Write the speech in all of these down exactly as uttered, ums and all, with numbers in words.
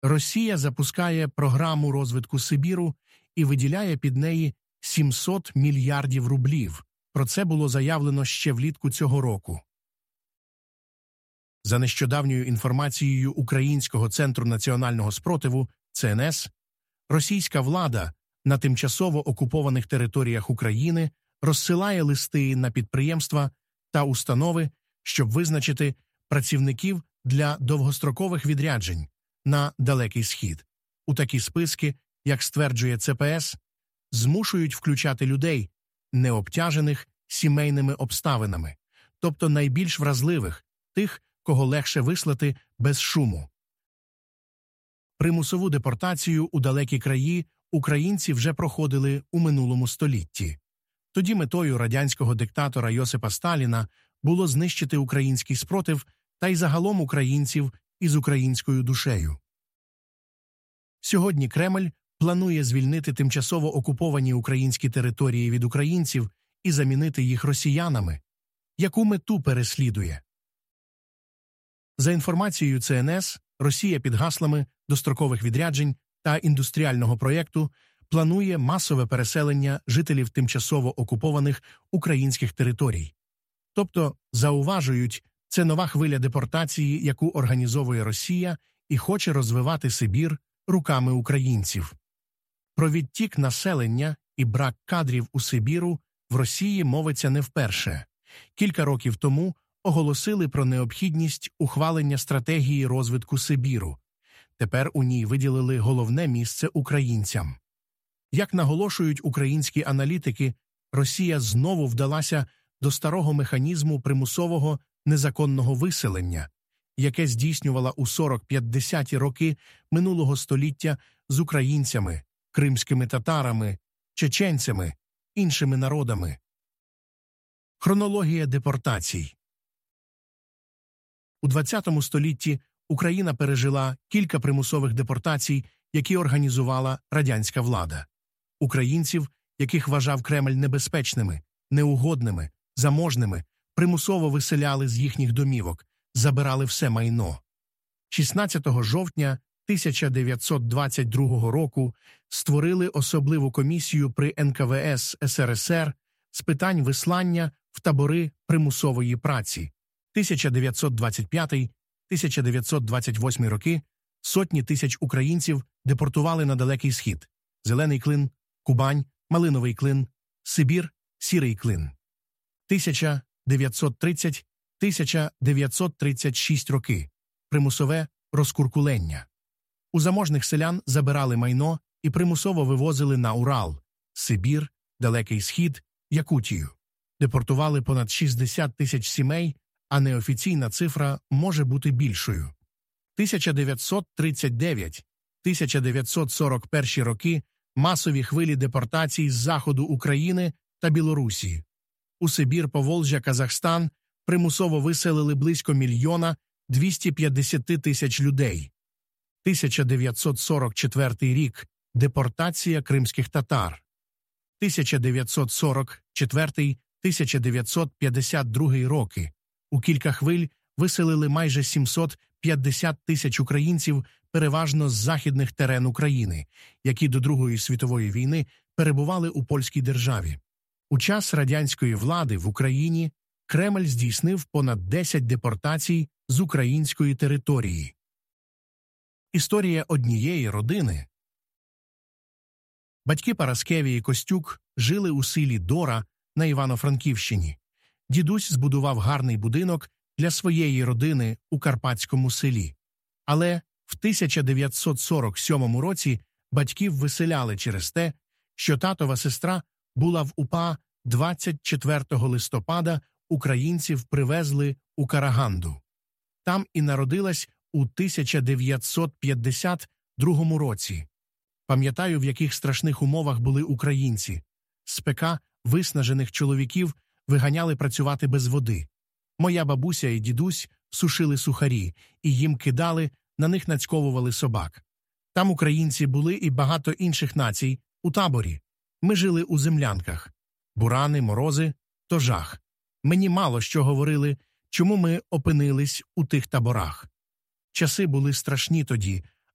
Росія запускає програму розвитку Сибіру і виділяє під неї сімсот мільярдів рублів. Про це було заявлено ще влітку цього року. За нещодавньою інформацією Українського центру національного спротиву (Це Ен Ес), російська влада на тимчасово окупованих територіях України розсилає листи на підприємства та установи, щоб визначити працівників для довгострокових відряджень на Далекий Схід. У такі списки, як стверджує Це Пе Ес, змушують включати людей, не обтяжених сімейними обставинами, тобто найбільш вразливих, тих, кого легше вислати без шуму. Примусову депортацію у далекі краї українці вже проходили у минулому столітті. Тоді метою радянського диктатора Йосипа Сталіна було знищити український спротив та й загалом українців із українською душею. Сьогодні Кремль планує звільнити тимчасово окуповані українські території від українців і замінити їх росіянами. Яку мету переслідує? За інформацією Це Ен Ес, Росія під гаслами дострокових відряджень та індустріального проєкту планує масове переселення жителів тимчасово окупованих українських територій. Тобто, зауважують, це нова хвиля депортації, яку організовує Росія і хоче розвивати Сибір руками українців. Про відтік населення і брак кадрів у Сибіру в Росії мовиться не вперше. Кілька років тому оголосили про необхідність ухвалення стратегії розвитку Сибіру. Тепер у ній виділили головне місце українцям. Як наголошують українські аналітики, Росія знову вдалася до старого механізму примусового незаконного виселення, яке здійснювала у сорок-п'ятдесяті роки минулого століття з українцями, кримськими татарами, чеченцями, іншими народами. Хронологія депортацій. У ХХ столітті Україна пережила кілька примусових депортацій, які організувала радянська влада. Українців, яких вважав Кремль небезпечними, неугодними, заможними, примусово виселяли з їхніх домівок, забирали все майно. шістнадцятого жовтня тисяча дев'ятсот двадцять другого року створили особливу комісію при Ен Ка Ве Ес Ес Ер Ес Ер з питань вислання в табори примусової праці. тисяча дев'ятсот двадцять п'ятий - тисяча дев'ятсот двадцять восьмий роки сотні тисяч українців депортували на Далекий Схід – Зелений Клин, Кубань, Малиновий Клин, Сибір, Сірий Клин. тисяча дев'ятсот тридцятий - тисяча дев'ятсот тридцять шостий роки – примусове розкуркулення. У заможних селян забирали майно і примусово вивозили на Урал, Сибір, Далекий Схід, Якутію. Депортували понад шістдесят тисяч сімей, а неофіційна цифра може бути більшою. тисяча дев'ятсот тридцять дев'ятий - тисяча дев'ятсот сорок перший роки масові хвилі депортацій з заходу України та Білорусі. У Сибір, Поволжя, Казахстан примусово виселили близько мільйона двісті п'ятдесят тисяч людей. тисяча дев'ятсот сорок четвертий рік – депортація кримських татар. тисяча дев'ятсот сорок четвертий - тисяча дев'ятсот п'ятдесят другий роки. У кілька хвиль виселили майже сімсот п'ятдесят тисяч українців, переважно з західних терен України, які до Другої світової війни перебували у польській державі. У час радянської влади в Україні Кремль здійснив понад десять депортацій з української території. Історія однієї родини. Батьки Параскеві і Костюк жили у селі Дора на Івано-Франківщині. Дідусь збудував гарний будинок для своєї родини у Карпатському селі. Але в тисяча дев'ятсот сорок сьомому році батьків виселяли через те, що татова сестра була в УПА. двадцять четвертого листопада українців привезли у Караганду. Там і народилась у тисяча дев'ятсот п'ятдесят другому році. Пам'ятаю, в яких страшних умовах були українці. Спека виснажених чоловіків виганяли працювати без води. Моя бабуся і дідусь сушили сухарі, і їм кидали, на них нацьковували собак. Там українці були і багато інших націй у таборі. Ми жили у землянках. Бурани, морози – то жах. Мені мало що говорили, чому ми опинились у тих таборах. Часи були страшні тоді,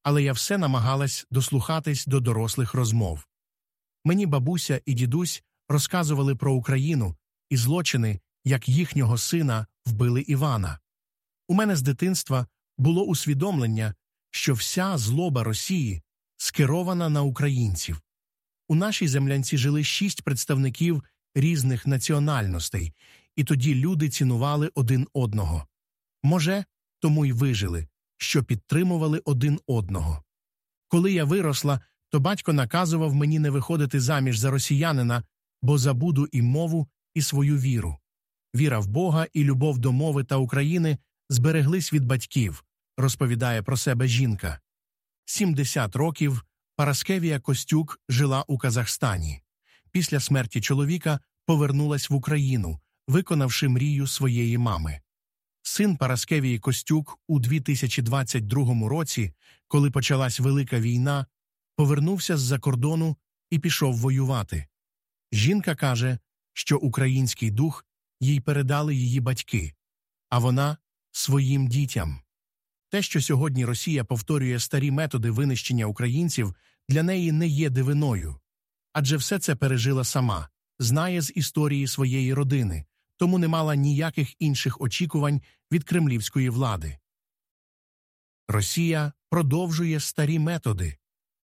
але я все намагалась дослухатись до дорослих розмов. Мені бабуся і дідусь розказували про Україну і злочини, як їхнього сина вбили Івана. У мене з дитинства було усвідомлення, що вся злоба Росії скерована на українців. У нашій землянці жили шість представників різних національностей, і тоді люди цінували один одного. Може, тому й вижили, що підтримували один одного. Коли я виросла, то батько наказував мені не виходити заміж за росіянина, бо забуду і мову, і свою віру. Віра в Бога і любов до мови та України збереглись від батьків, розповідає про себе жінка. сімдесят років Параскевія Костюк жила у Казахстані. Після смерті чоловіка повернулась в Україну, виконавши мрію своєї мами. Син Параскевії Костюк у дві тисячі двадцять другому році, коли почалась Велика війна, повернувся з-за кордону і пішов воювати. Жінка каже, що український дух їй передали її батьки, а вона – своїм дітям. Те, що сьогодні Росія повторює старі методи винищення українців, для неї не є дивиною. Адже все це пережила сама, знає з історії своєї родини, тому не мала ніяких інших очікувань від кремлівської влади. Росія продовжує старі методи.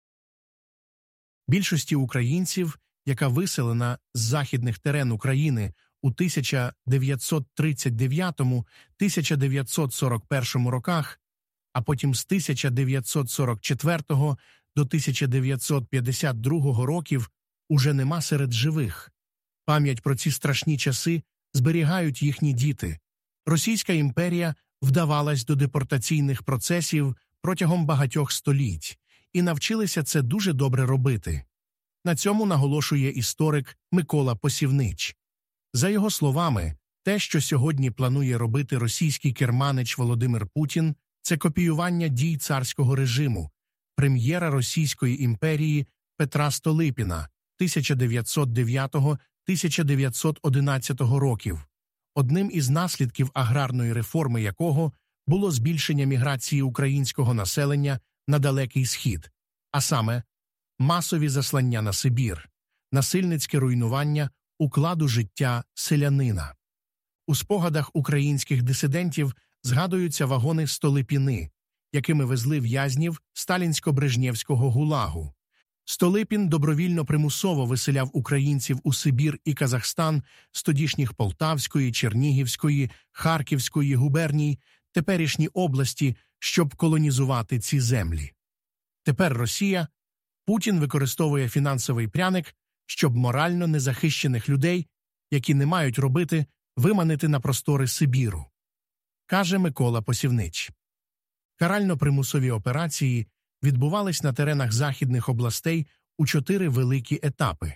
Більшості українців, яка виселена з західних терен України у тисяча дев'ятсот тридцять дев'ятому — тисяча дев'ятсот сорок першому роках, а потім з тисяча дев'ятсот сорок четвертого до тисяча дев'ятсот п'ятдесят другого років, уже нема серед живих. Пам'ять про ці страшні часи зберігають їхні діти. Російська імперія вдавалась до депортаційних процесів протягом багатьох століть, і навчилися це дуже добре робити. На цьому наголошує історик Микола Посівнич. За його словами, те, що сьогодні планує робити російський керманич Володимир Путін, це копіювання дій царського режиму, прем'єра Російської імперії Петра Столипіна тисяча дев'ятсот дев'ятого — тисяча дев'ятсот одинадцятого років, одним із наслідків аграрної реформи якого було збільшення міграції українського населення на Далекий Схід, а саме масові заслання на Сибір, насильницьке руйнування укладу життя селянина. У спогадах українських дисидентів згадуються вагони Столипіни, якими везли в'язнів сталінсько-брежнєвського гулагу. Столипін добровільно примусово виселяв українців у Сибір і Казахстан з тодішніх Полтавської, Чернігівської, Харківської губерній, теперішні області, щоб колонізувати ці землі. Тепер Росія, Путін використовує фінансовий пряник, щоб морально незахищених людей, які не мають робити, виманити на простори Сибіру. Каже Микола Посівнич. Карально-примусові операції відбувались на теренах західних областей у чотири великі етапи.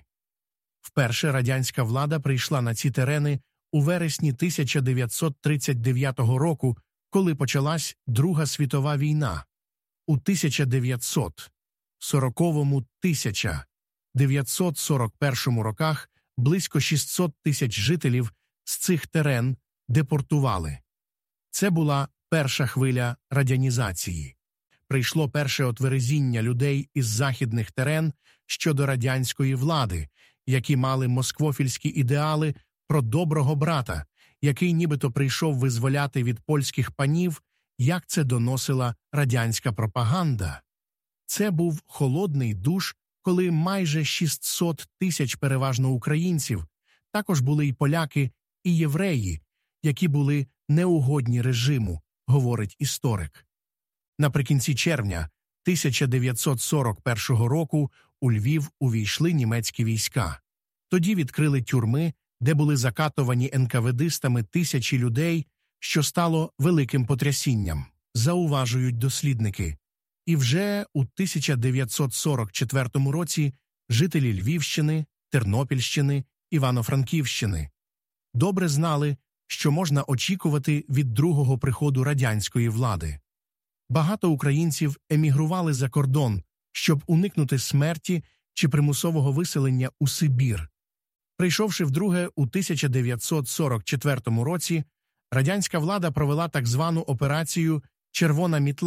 Вперше радянська влада прийшла на ці терени у вересні тисяча дев'ятсот тридцять дев'ятого року, коли почалась Друга світова війна. У тисяча дев'ятсот сороковому — тисяча дев'ятсот сорок першому роках близько шістсот тисяч жителів з цих терен депортували. Це була перша хвиля радянізації. Прийшло перше отверезіння людей із західних терен щодо радянської влади, які мали москвофільські ідеали про доброго брата, який нібито прийшов визволяти від польських панів, як це доносила радянська пропаганда. Це був холодний душ, коли майже шістсот тисяч переважно українців, також були й поляки, і євреї, які були неугодні режиму, говорить історик. Наприкінці червня тисяча дев'ятсот сорок першого року у Львів увійшли німецькі війська. Тоді відкрили тюрми, де були закатовані енкаведистами тисячі людей, що стало великим потрясінням, зауважують дослідники. І вже у тисяча дев'ятсот сорок четвертому році жителі Львівщини, Тернопільщини, Івано-Франківщини добре знали, що можна очікувати від другого приходу радянської влади. Багато українців емігрували за кордон, щоб уникнути смерті чи примусового виселення у Сибір. Прийшовши вдруге у тисяча дев'ятсот сорок четвертому році, радянська влада провела так звану операцію «Червона мітла»,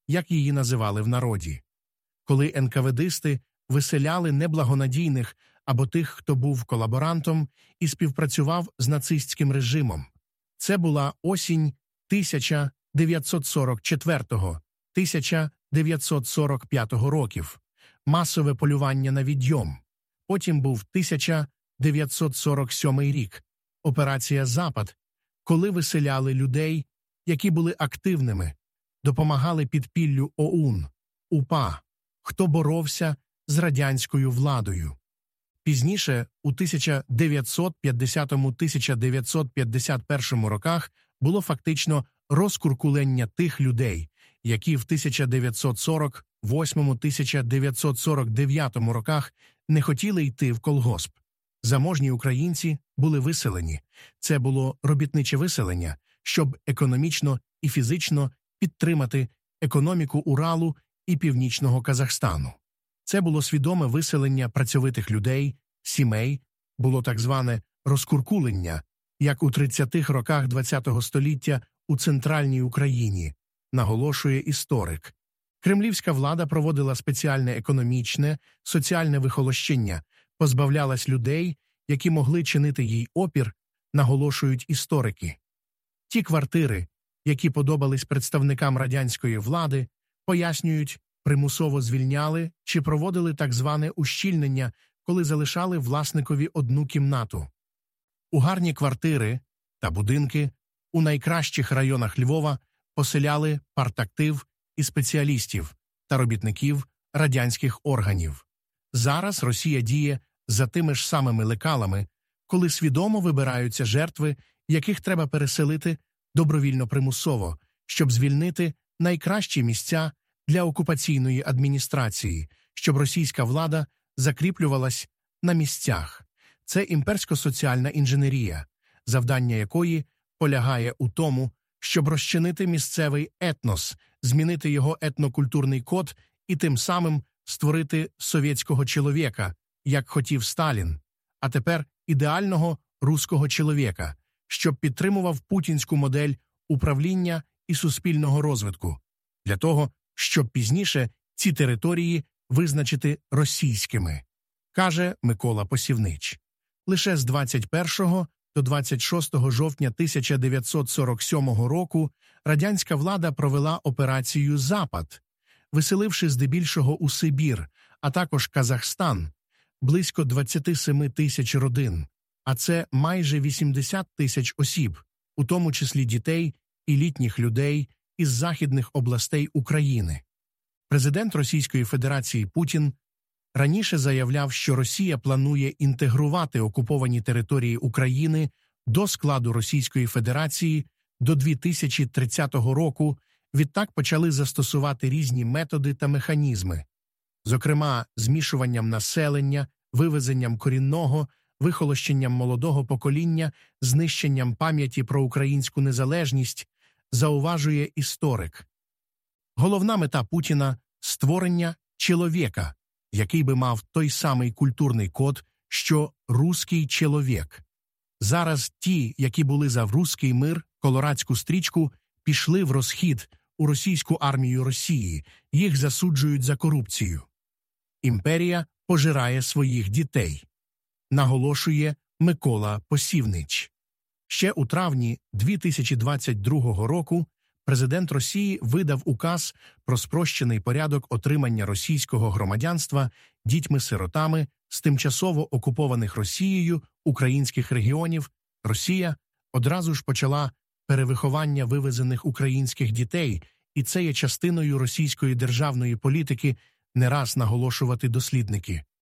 як її називали в народі. Коли енкаведисти виселяли неблагонадійних або тих, хто був колаборантом і співпрацював з нацистським режимом. Це була осінь тисяча дев'ятсот сорок четвертого — тисяча дев'ятсот сорок п'ятого років. Масове полювання на відйом. Потім був тисяча дев'ятсот сорок сьомий рік. Операція «Запад», коли виселяли людей, які були активними, допомагали підпіллю ОУН, УПА, хто боровся з радянською владою. Пізніше, у тисяча дев'ятсот п'ятдесятому — тисяча дев'ятсот п'ятдесят першому роках, було фактично розкуркулення тих людей, які в тисяча дев'ятсот сорок восьмому — тисяча дев'ятсот сорок дев'ятому роках не хотіли йти в колгосп. Заможні українці були виселені. Це було робітниче виселення, щоб економічно і фізично підтримати економіку Уралу і Північного Казахстану. Це було свідоме виселення працьовитих людей, сімей, було так зване розкуркулення, як у тридцятих роках ХХ століття у центральній Україні, наголошує історик. Кремлівська влада проводила спеціальне економічне, соціальне вихолощення, позбавлялась людей, які могли чинити їй опір, наголошують історики. Ті квартири, які подобались представникам радянської влади, пояснюють, примусово звільняли чи проводили так зване ущільнення, коли залишали власникові одну кімнату. У гарні квартири та будинки у найкращих районах Львова поселяли партактив і спеціалістів та робітників радянських органів. Зараз Росія діє за тими ж самими лекалами, коли свідомо вибираються жертви, яких треба переселити добровільно-примусово, щоб звільнити найкращі місця для окупаційної адміністрації, щоб російська влада закріплювалась на місцях. Це імперсько-соціальна інженерія, завдання якої полягає у тому, щоб розчинити місцевий етнос, змінити його етнокультурний код і тим самим створити совєтського чоловіка, як хотів Сталін, а тепер ідеального руського чоловіка, щоб підтримував путінську модель управління і суспільного розвитку, для того, щоб пізніше ці території визначити російськими, каже Микола Посівнич. Лише з двадцять першого до двадцять шостого жовтня тисяча дев'ятсот сорок сьомого року радянська влада провела операцію «Запад», виселивши здебільшого у Сибір, а також Казахстан, близько двадцять сім тисяч родин, а це майже вісімдесят тисяч осіб, у тому числі дітей і літніх людей із західних областей України. Президент Російської Федерації Путін раніше заявляв, що Росія планує інтегрувати окуповані території України до складу Російської Федерації до дві тисячі тридцятого року, відтак почали застосувати різні методи та механізми, зокрема змішуванням населення, вивезенням корінного, вихолощенням молодого покоління, знищенням пам'яті про українську незалежність, зауважує історик. Головна мета Путіна – створення чоловіка, який би мав той самий культурний код, що «руський чоловік». Зараз ті, які були за «руський мир», колорадську стрічку, пішли в розхід у російську армію Росії, їх засуджують за корупцію. Імперія пожирає своїх дітей, наголошує Микола Посівнич. Ще у травні дві тисячі двадцять другого року президент Росії видав указ про спрощений порядок отримання російського громадянства дітьми-сиротами з тимчасово окупованих Росією українських регіонів. Росія одразу ж почала перевиховання вивезених українських дітей, і це є частиною російської державної політики, не раз наголошувати дослідники.